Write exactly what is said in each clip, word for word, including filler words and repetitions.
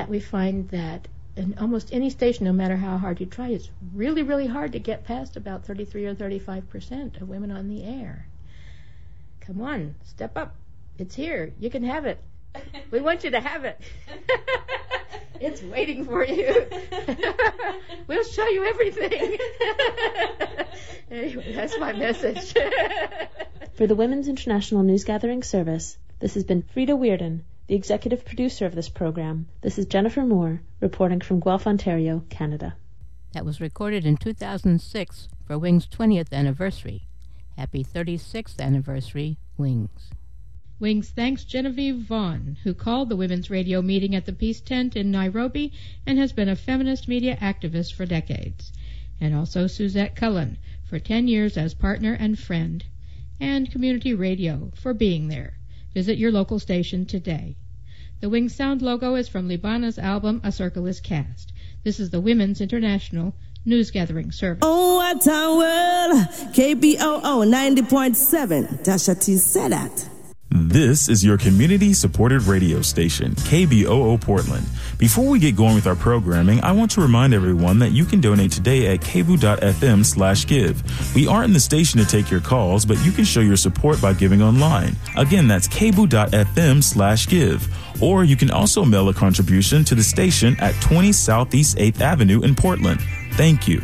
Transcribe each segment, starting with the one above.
that, we find that in almost any station, no matter how hard you try, it's really, really hard to get past about thirty-three or thirty-five percent of women on the air. Come on, step up. It's here. You can have it. We want you to have it. It's waiting for you. We'll show you everything. Anyway, that's my message. For the Women's International News Gathering Service, this has been Frida Weirden, the executive producer of this program. This is Jennifer Moore, reporting from Guelph, Ontario, Canada. That was recorded in two thousand six for Wings' twentieth anniversary. Happy thirty-sixth anniversary, Wings. Wings thanks Genevieve Vaughn, who called the women's radio meeting at the Peace Tent in Nairobi and has been a feminist media activist for decades. And also Suzette Cullen for ten years as partner and friend. And Community Radio for being there. Visit your local station today. The Wings Sound logo is from Libana's album A Circle is Cast. This is the Women's International News Gathering Service. Oh, what a world! K B O O ninety point seven. Tasha T said that. This is your community-supported radio station, K B O O Portland. Before we get going with our programming, I want to remind everyone that you can donate today at kboo.fm slash give. We aren't in the station to take your calls, but you can show your support by giving online. Again, that's kboo.fm slash give. Or you can also mail a contribution to the station at twenty Southeast eighth Avenue in Portland. Thank you.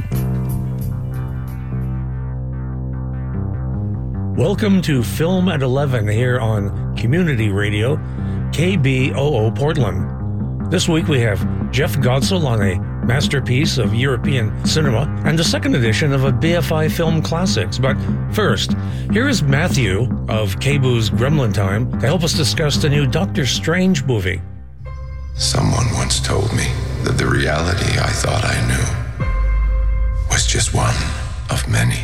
Welcome to Film at eleven here on Community Radio, K B O O Portland. This week we have Jeff Godsell on a masterpiece of European cinema and the second edition of a B F I Film Classics. But first, here is Matthew of K B O's Gremlin Time to help us discuss the new Doctor Strange movie. Someone once told me that the reality I thought I knew was just one of many.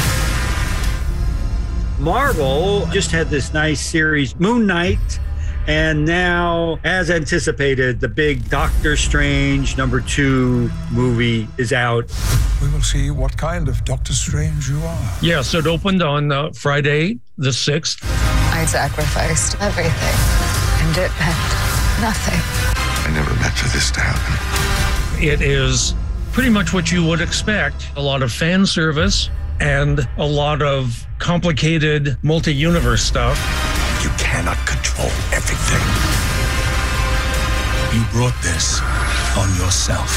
Marvel just had this nice series, Moon Knight, and now, as anticipated, the big Doctor Strange number two movie is out. We will see what kind of Doctor Strange you are. Yeah, so it opened on uh, Friday the sixth. I sacrificed everything, and it meant nothing. I never meant for this to happen. It is pretty much what you would expect. A lot of fan service and a lot of complicated multi-universe stuff. You cannot control everything. You brought this on yourself.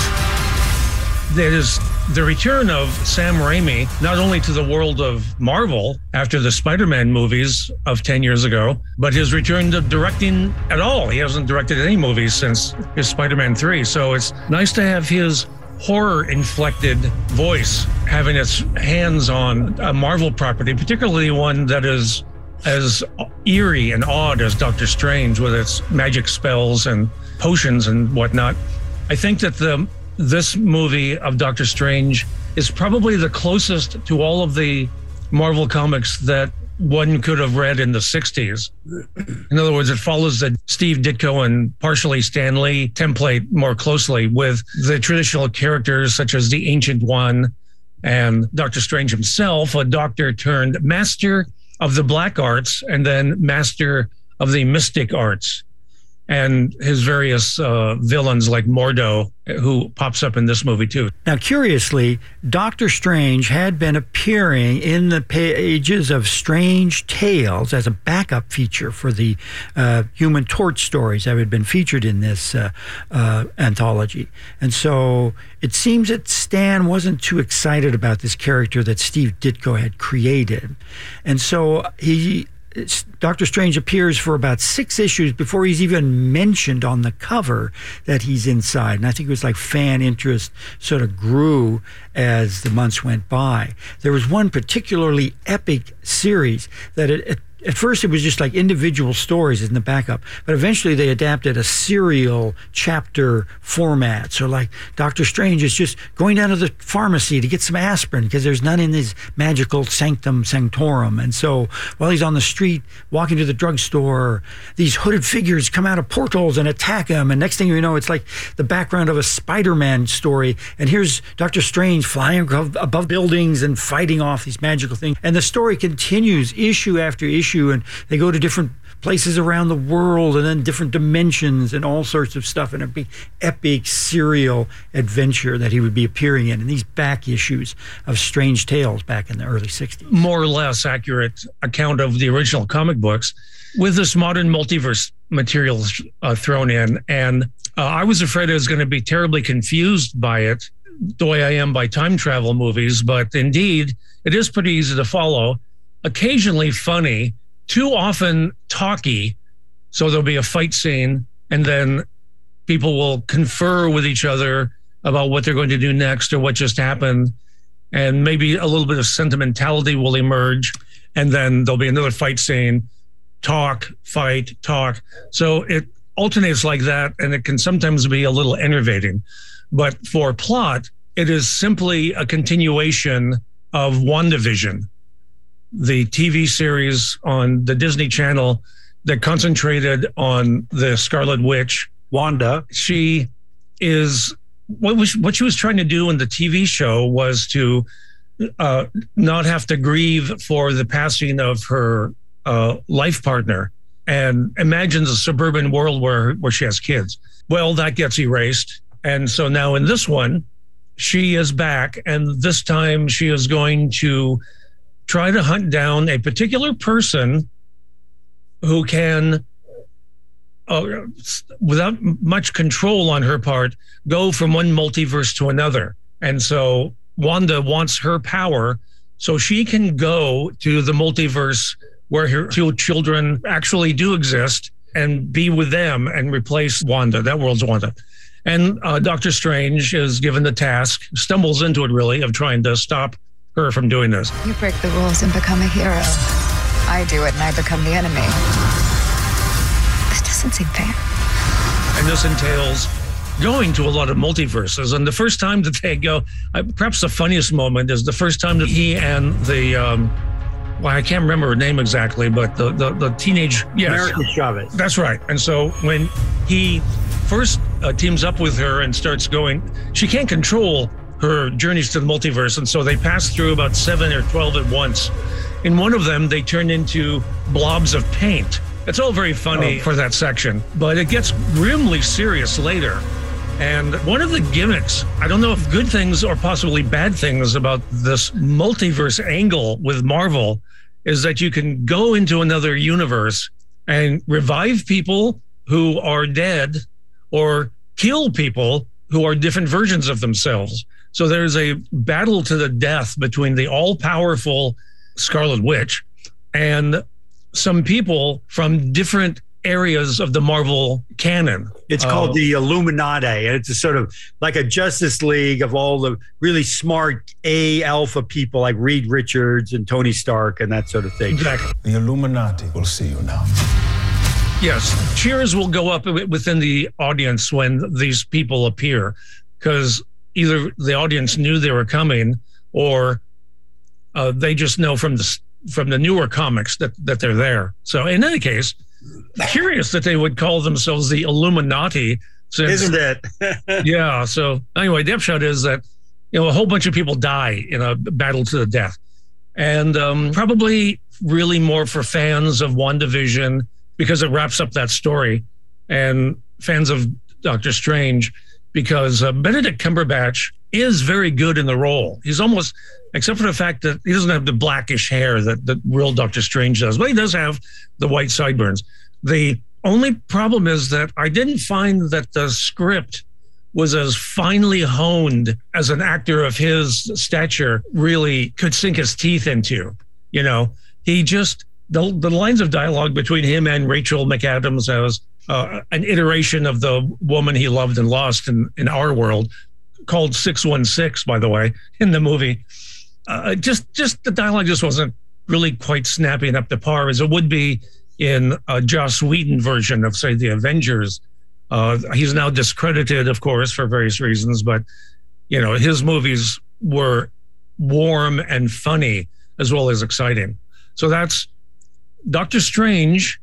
There is the return of Sam Raimi, not only to the world of Marvel after the Spider-Man movies of ten years ago, but his return to directing at all. He hasn't directed any movies since his Spider-Man three. So it's nice to have his horror-inflected voice having its hands on a Marvel property, particularly one that is as eerie and odd as Doctor Strange with its magic spells and potions and whatnot. I think that the this movie of Doctor Strange is probably the closest to all of the Marvel comics that one could have read in the sixties. In other words, it follows the Steve Ditko and partially Stan Lee template more closely with the traditional characters such as the Ancient One and Doctor Strange himself, a doctor turned master of the black arts and then master of the mystic arts. And his various uh, villains like Mordo, who pops up in this movie too. Now, curiously, Doctor Strange had been appearing in the pages of Strange Tales as a backup feature for the uh, Human Torch stories that had been featured in this uh, uh, anthology. And so it seems that Stan wasn't too excited about this character that Steve Ditko had created. And so he... Doctor Strange appears for about six issues before he's even mentioned on the cover that he's inside. And I think it was like fan interest sort of grew as the months went by. There was one particularly epic series that it, it at first, it was just like individual stories in the backup, but eventually they adapted a serial chapter format. So like Doctor Strange is just going down to the pharmacy to get some aspirin because there's none in his magical sanctum sanctorum. And so while he's on the street walking to the drugstore, these hooded figures come out of portals and attack him. And next thing you know, it's like the background of a Spider-Man story. And here's Doctor Strange flying above buildings and fighting off these magical things. And the story continues issue after issue. And they go to different places around the world and then different dimensions and all sorts of stuff, and a big epic serial adventure that he would be appearing in, in these back issues of Strange Tales back in the early sixties. More or less accurate account of the original comic books with this modern multiverse material uh, thrown in. And uh, I was afraid I was going to be terribly confused by it, the way I am by time travel movies, but indeed, it is pretty easy to follow, occasionally funny, too often talky. So there'll be a fight scene, and then people will confer with each other about what they're going to do next or what just happened. And maybe a little bit of sentimentality will emerge, and then there'll be another fight scene, talk, fight, talk. So it alternates like that, and it can sometimes be a little enervating. But for plot, it is simply a continuation of WandaVision, the T V series on the Disney Channel that concentrated on the Scarlet Witch. Wanda. She is, what, was, what she was trying to do in the T V show was to uh, not have to grieve for the passing of her uh, life partner, and imagines a suburban world where, where she has kids. Well, that gets erased. And so now in this one, she is back, and this time she is going to try to hunt down a particular person who can, uh, without much control on her part, go from one multiverse to another. And so Wanda wants her power so she can go to the multiverse where her two children actually do exist and be with them and replace Wanda. That world's Wanda. And uh, Doctor Strange is given the task, stumbles into it really, of trying to stop her from doing this. You break the rules and become a hero. I do it and I become the enemy. This doesn't seem fair. And this entails going to a lot of multiverses. And the first time that they go, uh, perhaps the funniest moment is the first time that he and the, um, well, I can't remember her name exactly, but the, the, the teenage, yes. America Chavez. That's right. And so when he first uh, teams up with her and starts going, she can't control her journeys to the multiverse. And so they pass through about seven or twelve at once. In one of them, they turn into blobs of paint. It's all very funny oh. for that section, but it gets grimly serious later. And one of the gimmicks, I don't know if good things or possibly bad things about this multiverse angle with Marvel, is that you can go into another universe and revive people who are dead or kill people who are different versions of themselves. So there's a battle to the death between the all-powerful Scarlet Witch and some people from different areas of the Marvel canon. It's uh, called the Illuminati, and it's a sort of like a Justice League of all the really smart A alpha people like Reed Richards and Tony Stark and that sort of thing. Exactly. The Illuminati will see you now. Yes, cheers will go up within the audience when these people appear, because either the audience knew they were coming, or uh, they just know from the from the newer comics that that they're there. So in any case, curious that they would call themselves the Illuminati. Since, Isn't it? Yeah. So anyway, the upshot is that, you know, a whole bunch of people die in a battle to the death, and um, probably really more for fans of WandaVision, because it wraps up that story, and fans of Doctor Strange, because uh, Benedict Cumberbatch is very good in the role. He's almost, except for the fact that he doesn't have the blackish hair that the real Doctor Strange does, but he does have the white sideburns. The only problem is that I didn't find that the script was as finely honed as an actor of his stature really could sink his teeth into. You know, he just, the, the lines of dialogue between him and Rachel McAdams as uh, an iteration of the woman he loved and lost in, in our world, called six one six, by the way, in the movie. Uh, just, just the dialogue just wasn't really quite snapping up to par as it would be in a Joss Whedon version of, say, the Avengers. Uh, he's now discredited, of course, for various reasons, but, you know, his movies were warm and funny as well as exciting. So that's Doctor Strange,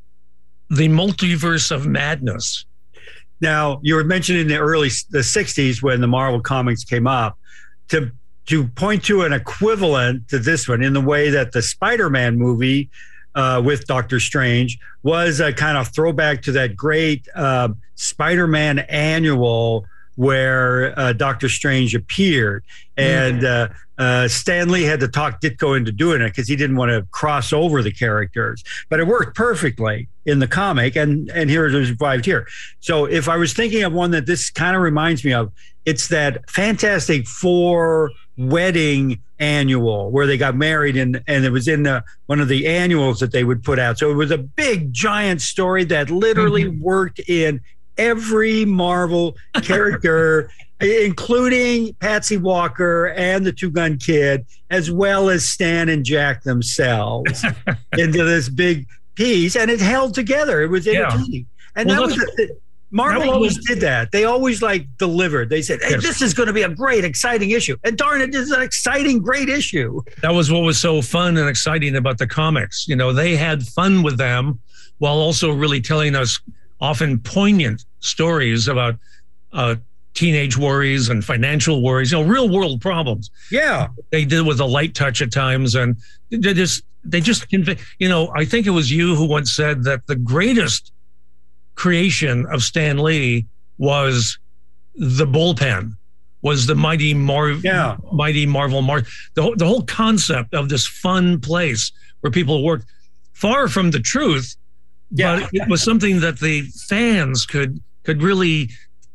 the Multiverse of Madness. Now, you were mentioning the early the sixties when the Marvel comics came up, to to point to an equivalent to this one in the way that the Spider-Man movie uh, with Doctor Strange was a kind of throwback to that great uh, Spider-Man annual where uh, Doctor Strange appeared. And uh, uh, Stan Lee had to talk Ditko into doing it because he didn't want to cross over the characters. But it worked perfectly in the comic, and, and here it is revived here. So if I was thinking of one that this kind of reminds me of, it's that Fantastic Four wedding annual where they got married, and, and it was in the, one of the annuals that they would put out. So it was a big, giant story that literally mm-hmm. worked in every Marvel character, including Patsy Walker and the Two Gun Kid, as well as Stan and Jack themselves, into this big piece, and it held together. It was entertaining, yeah. and well, that was the, Marvel that always was, did that. They always like delivered. They said, "Hey, yes. this is going to be a great, exciting issue," and darn it, this is an exciting, great issue. That was what was so fun and exciting about the comics. You know, they had fun with them while also really telling us often poignant stories about uh, teenage worries and financial worries, you know, real world problems. Yeah. They did with a light touch at times. And they just, they just, you know, I think it was you who once said that the greatest creation of Stan Lee was the bullpen, was the mighty Mar- yeah. mighty Marvel Mar- the, the whole concept of this fun place where people work, far from the truth. Yeah. But it was something that the fans could could really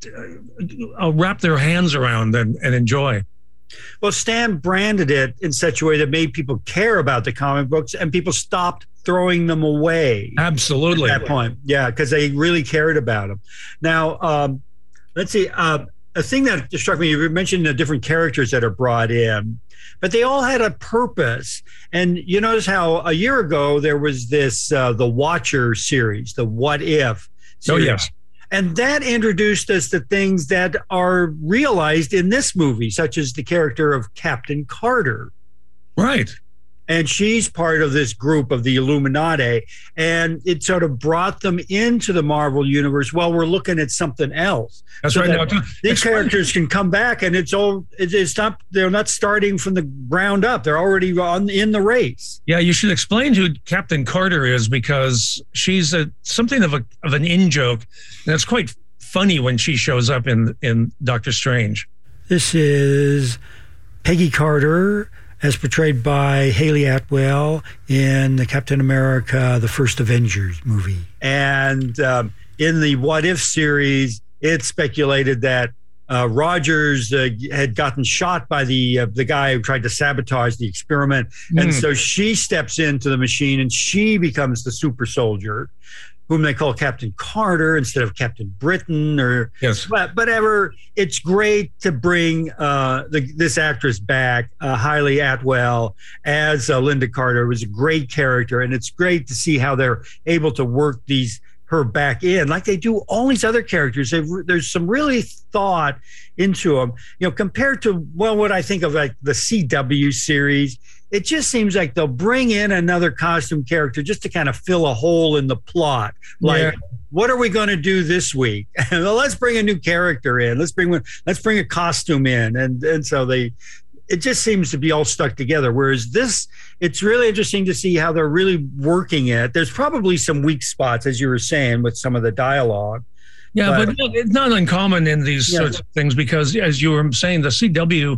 uh, wrap their hands around and, and enjoy. Well, Stan branded it in such a way that made people care about the comic books, and people stopped throwing them away. Absolutely. At that point. Yeah, because they really cared about them. Now, um, let's see. Uh, a thing that struck me, you mentioned the different characters that are brought in, but they all had a purpose. And you notice how a year ago there was this, uh, the Watcher series, the What If series. Oh, yes. And that introduced us to things that are realized in this movie, such as the character of Captain Carter. Right. And she's part of this group of the Illuminati. And it sort of brought them into the Marvel universe while we're looking at something else. That's so right. That now, these characters can come back, and it's all, it's not, they're not starting from the ground up. They're already on in the race. Yeah, you should explain who Captain Carter is, because she's a something of a of an in-joke. And it's quite funny when she shows up in in Doctor Strange. This is Peggy Carter, as portrayed by Haley Atwell in the Captain America, the First Avengers movie. And um, in the What If series, it's speculated that uh, Rogers uh, had gotten shot by the uh, the guy who tried to sabotage the experiment. Mm. And so she steps into the machine, and she becomes the super soldier, whom they call Captain Carter instead of Captain Britain, or yes. But whatever. It's great to bring uh, the, this actress back, uh, Hayley Atwell, as uh, Linda Carter. It was a great character, and it's great to see how they're able to work these her back in, like they do all these other characters. They've, there's some really thought into them, you know, compared to, well, what I think of like the C W series. It just seems like they'll bring in another costume character just to kind of fill a hole in the plot. Like, yeah. What are we going to do this week? Well, let's bring a new character in. Let's bring let's bring a costume in, and and so they, it just seems to be all stuck together. Whereas this, it's really interesting to see how they're really working it. There's probably some weak spots, as you were saying, with some of the dialogue. Yeah, but, but it's not uncommon in these yeah. sorts of things, because, as you were saying, the C W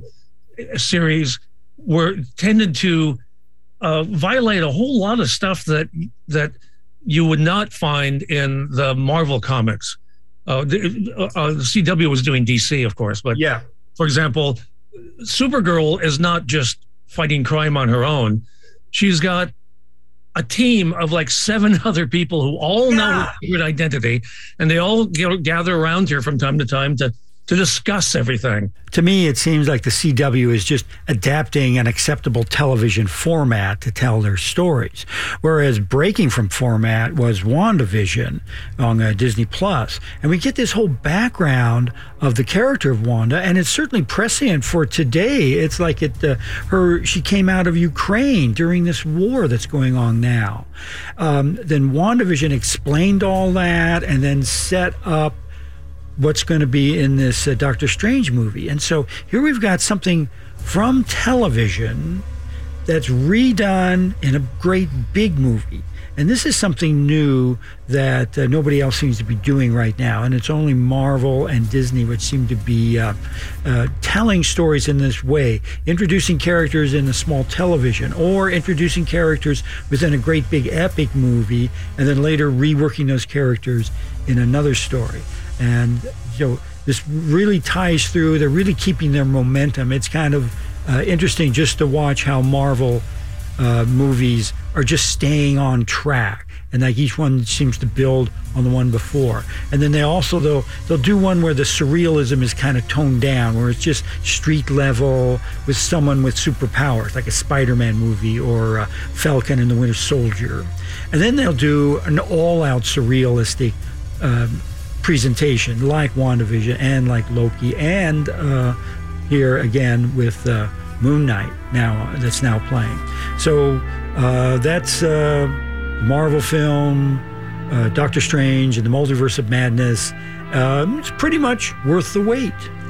series were tended to uh, violate a whole lot of stuff that that you would not find in the Marvel comics. Uh, the, uh, the C W was doing D C, of course, but yeah. For example, Supergirl is not just fighting crime on her own. She's got a team of like seven other people who all yeah. know her secret identity, and they all get, gather around her from time to time to to discuss everything. To me, it seems like the C W is just adapting an acceptable television format to tell their stories, whereas breaking from format was WandaVision on uh, Disney Plus. And we get this whole background of the character of Wanda, and it's certainly prescient for today. It's like it, uh, her she came out of Ukraine during this war that's going on now. Um, then WandaVision explained all that, and then set up what's going to be in this uh, Doctor Strange movie. And so here we've got something from television that's redone in a great big movie. And this is something new that uh, nobody else seems to be doing right now. And it's only Marvel and Disney which seem to be uh, uh, telling stories in this way, introducing characters in a small television or introducing characters within a great big epic movie and then later reworking those characters in another story. And you know, this really ties through. They're really keeping their momentum. It's kind of uh, interesting just to watch how Marvel uh, movies are just staying on track, and like each one seems to build on the one before. And then they also they'll they'll do one where the surrealism is kind of toned down, where it's just street level with someone with superpowers, like a Spider-Man movie or uh, Falcon and the Winter Soldier. And then they'll do an all-out surrealistic uh, presentation, like WandaVision and like Loki, and uh, here again with uh, Moon Knight now that's now playing. So uh, that's uh, Marvel film, uh, Doctor Strange and the Multiverse of Madness. Um, it's pretty much worth the wait.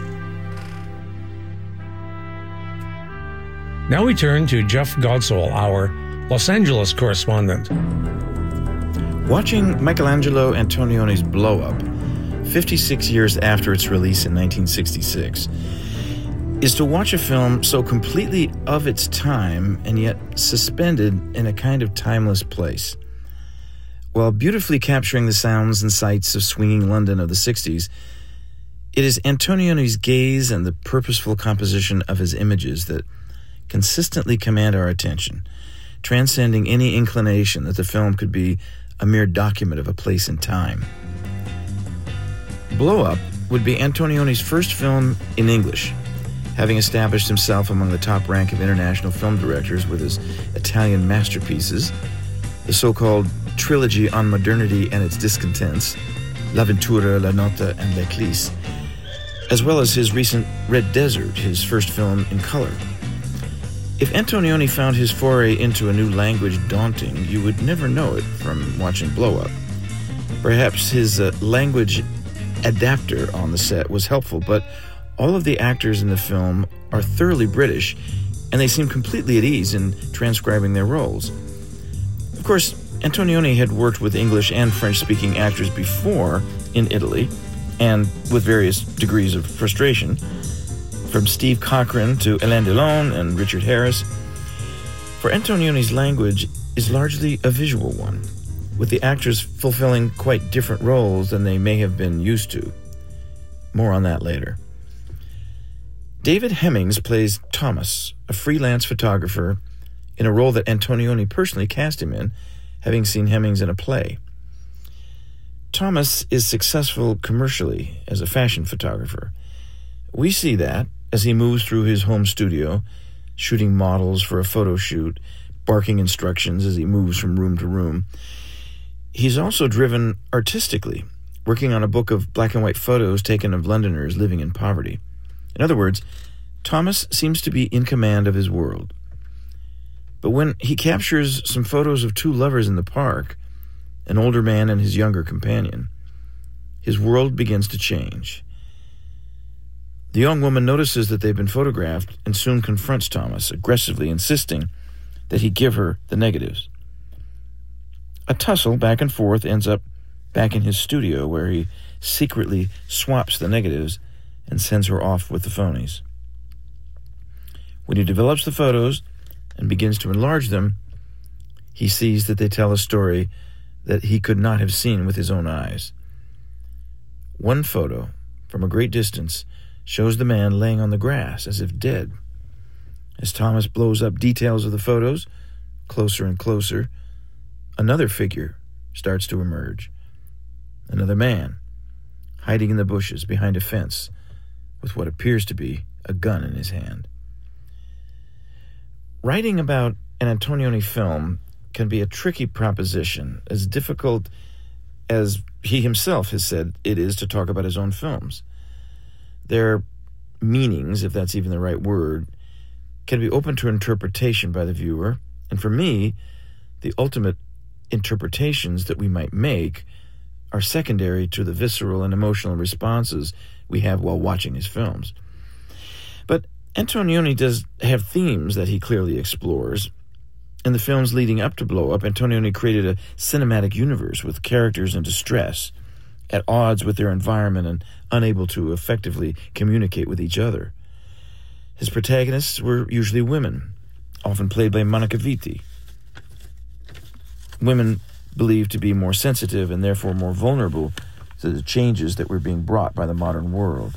Now we turn to Jeff Godsall, our Los Angeles correspondent. Watching Michelangelo Antonioni's Blow Up, fifty-six years after its release in nineteen sixty-six, is to watch a film so completely of its time and yet suspended in a kind of timeless place. While beautifully capturing the sounds and sights of swinging London of the sixties, it is Antonioni's gaze and the purposeful composition of his images that consistently command our attention, transcending any inclination that the film could be a mere document of a place and time. Blow Up would be Antonioni's first film in English, having established himself among the top rank of international film directors with his Italian masterpieces, the so-called trilogy on modernity and its discontents, L'Avventura, La Notte, and L'Eclisse, as well as his recent Red Desert, his first film in color. If Antonioni found his foray into a new language daunting, you would never know it from watching Blow Up. Perhaps his uh, language adapter on the set was helpful, but all of the actors in the film are thoroughly British, and they seem completely at ease in transcribing their roles. Of course, Antonioni had worked with English and French-speaking actors before in Italy, and with various degrees of frustration, from Steve Cochran to Alain Delon and Richard Harris. For Antonioni's language is largely a visual one, with the actors fulfilling quite different roles than they may have been used to. More on that later. David Hemmings plays Thomas, a freelance photographer, in a role that Antonioni personally cast him in, having seen Hemmings in a play. Thomas is successful commercially as a fashion photographer. We see that as he moves through his home studio, shooting models for a photo shoot, barking instructions as he moves from room to room. He's also driven artistically, working on a book of black and white photos taken of Londoners living in poverty. In other words, Thomas seems to be in command of his world. But when he captures some photos of two lovers in the park, an older man and his younger companion, his world begins to change. The young woman notices that they've been photographed and soon confronts Thomas, aggressively insisting that he give her the negatives. A tussle back and forth ends up back in his studio, where he secretly swaps the negatives and sends her off with the phonies. When he develops the photos and begins to enlarge them, he sees that they tell a story that he could not have seen with his own eyes. One photo, from a great distance, shows the man laying on the grass as if dead. As Thomas blows up details of the photos, closer and closer, another figure starts to emerge. Another man, hiding in the bushes behind a fence, with what appears to be a gun in his hand. Writing about an Antonioni film can be a tricky proposition, as difficult as he himself has said it is to talk about his own films. Their meanings, if that's even the right word, can be open to interpretation by the viewer, and for me, the ultimate interpretations that we might make are secondary to the visceral and emotional responses we have while watching his films. But Antonioni does have themes that he clearly explores. In the films leading up to Blow Up, Antonioni created a cinematic universe with characters in distress, at odds with their environment and unable to effectively communicate with each other. His protagonists were usually women, often played by Monica Vitti. Women believed to be more sensitive and therefore more vulnerable to the changes that were being brought by the modern world.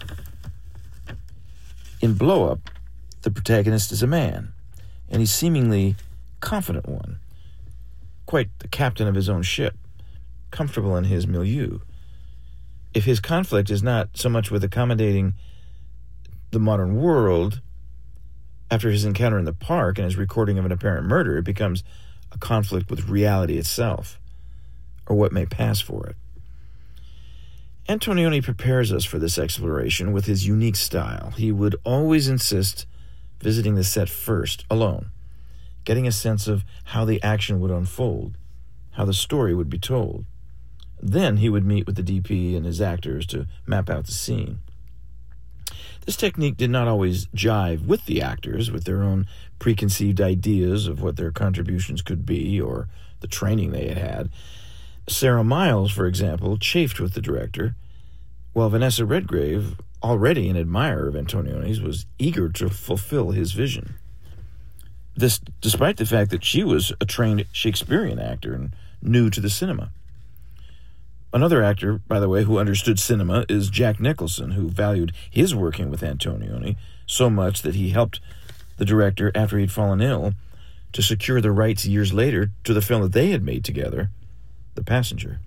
In Blow Up, the protagonist is a man, and he's seemingly confident one, quite the captain of his own ship, comfortable in his milieu. If his conflict is not so much with accommodating the modern world, after his encounter in the park and his recording of an apparent murder, it becomes a conflict with reality itself, or what may pass for it. Antonioni prepares us for this exploration with his unique style. He would always insist visiting the set first, alone, getting a sense of how the action would unfold, how the story would be told. Then he would meet with the D P and his actors to map out the scene. This technique did not always jive with the actors, with their own preconceived ideas of what their contributions could be or the training they had had. Sarah Miles, for example, chafed with the director, while Vanessa Redgrave, already an admirer of Antonioni's, was eager to fulfill his vision. This despite the fact that she was a trained Shakespearean actor and new to the cinema. Another actor, by the way, who understood cinema is Jack Nicholson, who valued his working with Antonioni so much that he helped the director, after he'd fallen ill, to secure the rights years later to the film that they had made together, The Passenger.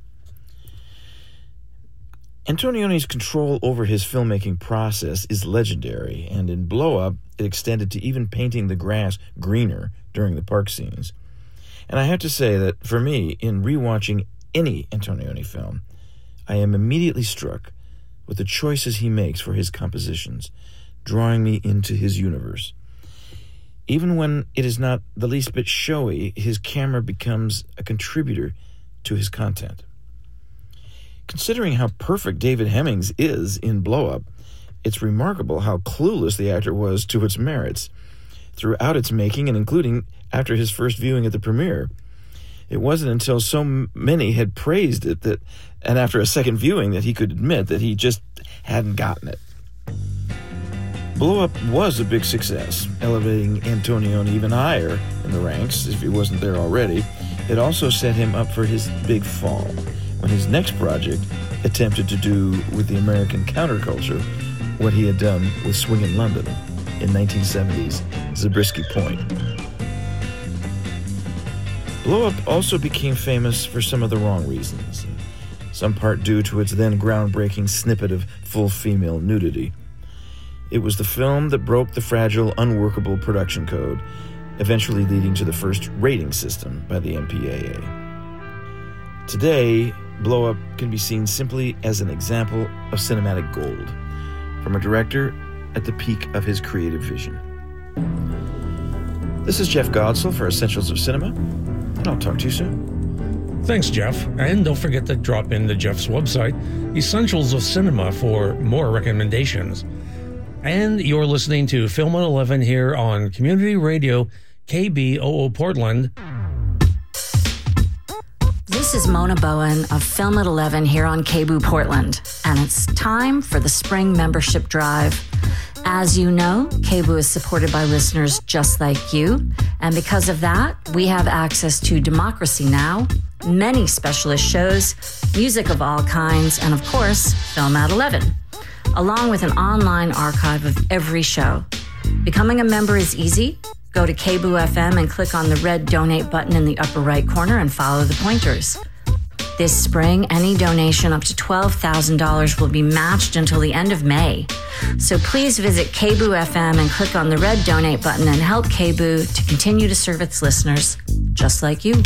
Antonioni's control over his filmmaking process is legendary, and in Blow Up, it extended to even painting the grass greener during the park scenes. And I have to say that, for me, in rewatching any Antonioni film, I am immediately struck with the choices he makes for his compositions, drawing me into his universe. Even when it is not the least bit showy, his camera becomes a contributor to his content. Considering how perfect David Hemmings is in Blow Up, it's remarkable how clueless the actor was to its merits throughout its making, and including after his first viewing at the premiere. It wasn't until so many had praised it that, and after a second viewing, that he could admit that he just hadn't gotten it. Blow Up was a big success, elevating Antonioni even higher in the ranks, if he wasn't there already. It also set him up for his big fall, when his next project attempted to do with the American counterculture what he had done with Swingin' London in nineteen seventies Zabriskie Point. Blow Up also became famous for some of the wrong reasons, in some part due to its then groundbreaking snippet of full female nudity. It was the film that broke the fragile, unworkable production code, eventually leading to the first rating system by the M P A A. Today, Blow Up can be seen simply as an example of cinematic gold, from a director at the peak of his creative vision. This is Jeff Godsell for Essentials of Cinema, and I'll talk to you soon. Thanks, Jeff. And don't forget to drop into Jeff's website, Essentials of Cinema, for more recommendations. And you're listening to Film at eleven here on Community Radio K B O O Portland. This is Mona Bowen of Film at eleven here on K B O O Portland, and it's time for the spring membership drive. As you know, K B O O is supported by listeners just like you, and because of that, we have access to Democracy Now!, many specialist shows, music of all kinds, and of course, Film at eleven, along with an online archive of every show. Becoming a member is easy. Go to K B O O F M and click on the red donate button in the upper right corner and follow the pointers. This spring, any donation up to twelve thousand dollars will be matched until the end of May. So please visit K B O O F M and click on the red donate button and help K B O O to continue to serve its listeners, just like you.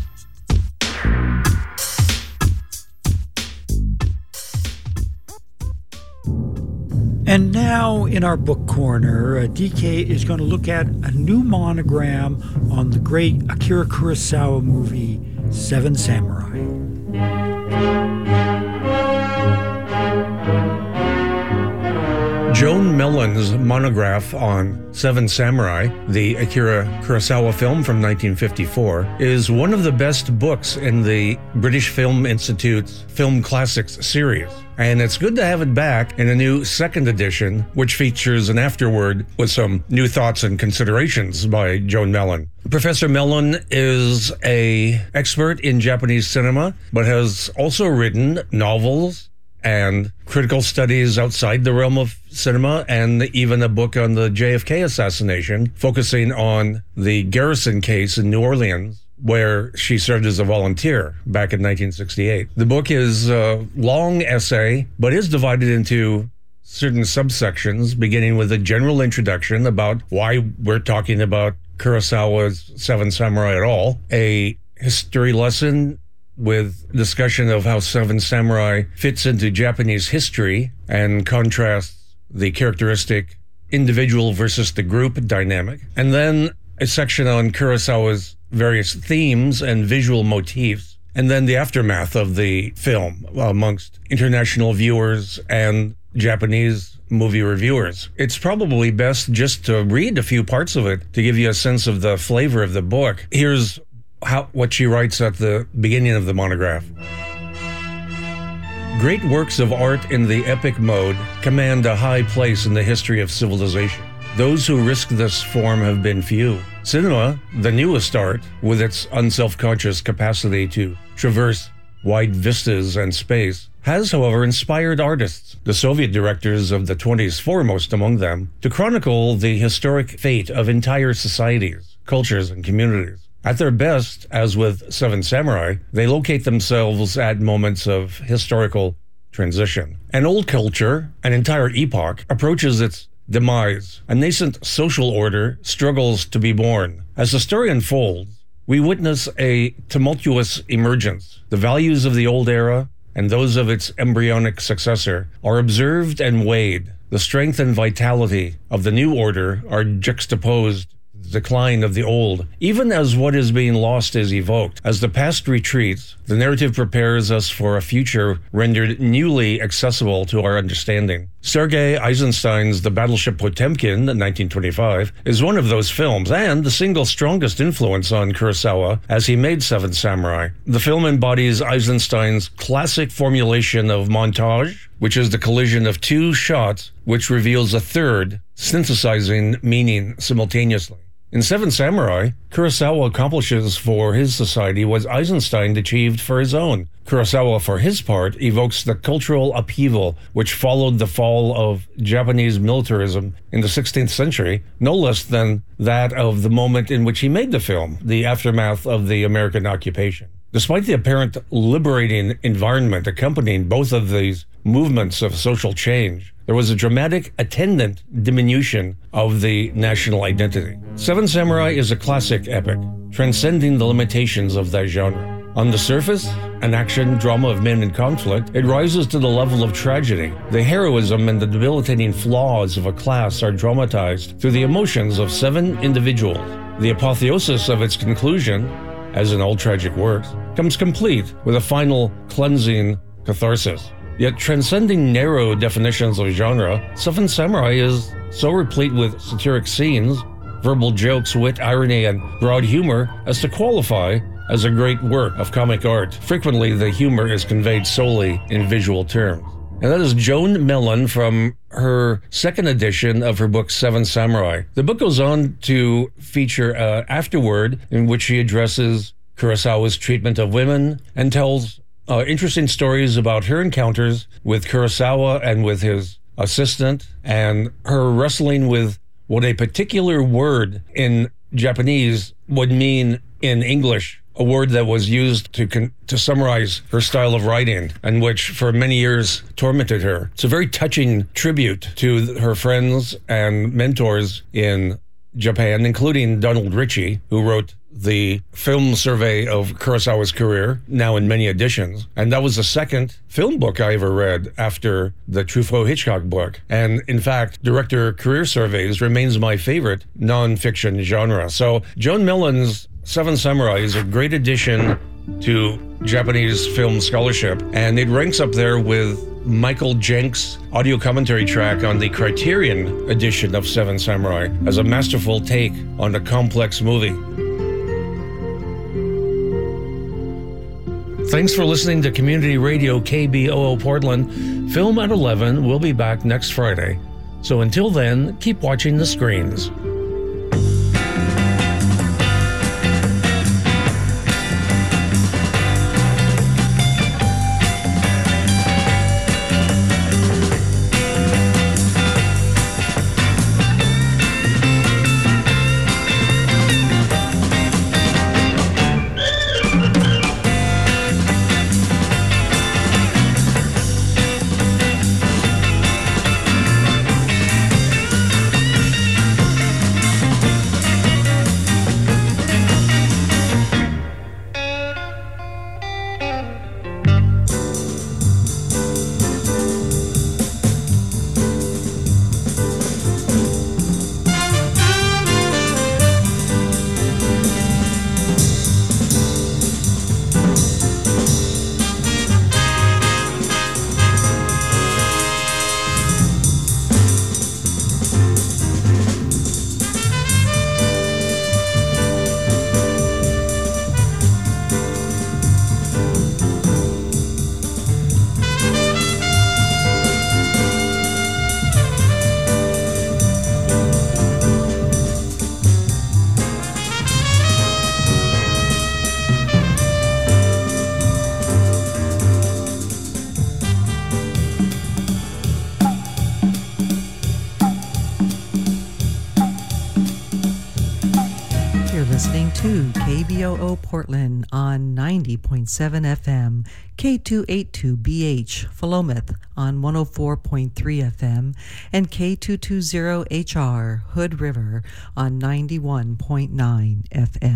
And now, in our book corner, uh, D K is going to look at a new monogram on the great Akira Kurosawa movie, Seven Samurai. Joan Mellon's monograph on Seven Samurai, the Akira Kurosawa film from nineteen fifty-four, is one of the best books in the British Film Institute's Film Classics series. And it's good to have it back in a new second edition, which features an afterword with some new thoughts and considerations by Joan Mellon. Professor Mellon is an expert in Japanese cinema, but has also written novels and critical studies outside the realm of cinema, and even a book on the J F K assassination, focusing on the Garrison case in New Orleans, where she served as a volunteer back in nineteen sixty-eight. The book is a long essay, but is divided into certain subsections, beginning with a general introduction about why we're talking about Kurosawa's Seven Samurai at all, a history lesson with discussion of how Seven Samurai fits into Japanese history and contrasts the characteristic individual versus the group dynamic. And then a section on Kurosawa's various themes and visual motifs, and then the aftermath of the film amongst international viewers and Japanese movie reviewers. It's probably best just to read a few parts of it to give you a sense of the flavor of the book. Here's How, what she writes at the beginning of the monograph. Great works of art in the epic mode command a high place in the history of civilization. Those who risk this form have been few. Cinema, the newest art, with its unself-conscious capacity to traverse wide vistas and space, has, however, inspired artists, the Soviet directors of the twenties foremost among them, to chronicle the historic fate of entire societies, cultures, and communities. At their best, as with Seven Samurai, they locate themselves at moments of historical transition. An old culture, an entire epoch, approaches its demise. A nascent social order struggles to be born. As the story unfolds, we witness a tumultuous emergence. The values of the old era and those of its embryonic successor are observed and weighed. The strength and vitality of the new order are juxtaposed decline of the old, even as what is being lost is evoked. As the past retreats, the narrative prepares us for a future rendered newly accessible to our understanding. Sergei Eisenstein's The Battleship Potemkin, nineteen twenty-five, is one of those films, and the single strongest influence on Kurosawa as he made Seven Samurai. The film embodies Eisenstein's classic formulation of montage, which is the collision of two shots which reveals a third, synthesizing meaning simultaneously. In Seven Samurai, Kurosawa accomplishes for his society what Eisenstein achieved for his own. Kurosawa, for his part, evokes the cultural upheaval which followed the fall of Japanese militarism in the sixteenth century, no less than that of the moment in which he made the film, the aftermath of the American occupation. Despite the apparent liberating environment accompanying both of these movements of social change, there was a dramatic attendant diminution of the national identity. Seven Samurai is a classic epic, transcending the limitations of that genre. On the surface, an action drama of men in conflict, it rises to the level of tragedy. The heroism and the debilitating flaws of a class are dramatized through the emotions of seven individuals. The apotheosis of its conclusion, as in all tragic works, comes complete with a final cleansing catharsis. Yet transcending narrow definitions of genre, Seven Samurai is so replete with satiric scenes, verbal jokes, wit, irony, and broad humor as to qualify as a great work of comic art. Frequently, the humor is conveyed solely in visual terms. And that is Joan Mellon from her second edition of her book, Seven Samurai. The book goes on to feature an afterword in which she addresses Kurosawa's treatment of women and tells uh, interesting stories about her encounters with Kurosawa and with his assistant, and her wrestling with what a particular word in Japanese would mean in English, a word that was used to con- to summarize her style of writing, and which for many years tormented her. It's a very touching tribute to her friends and mentors in Japan, including Donald Ritchie, who wrote the film survey of Kurosawa's career, now in many editions. And that was the second film book I ever read after the Truffaut Hitchcock book. And in fact, director career surveys remains my favorite nonfiction genre. So Joan Mellon's Seven Samurai is a great addition to Japanese film scholarship, and it ranks up there with Michael Jenks audio commentary track on the Criterion edition of Seven Samurai as a masterful take on a complex movie. Thanks for listening to Community Radio K B O O Portland. Film at eleven will be back next Friday. So until then, keep watching the screens. To K B O O Portland on ninety point seven F M, K two eighty-two B H Philomath on one oh four point three F M, and K two twenty H R Hood River on ninety-one point nine F M.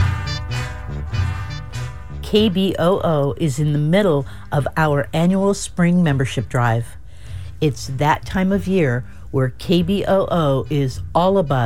K B O O is in the middle of our annual spring membership drive. It's that time of year where K B O O is all about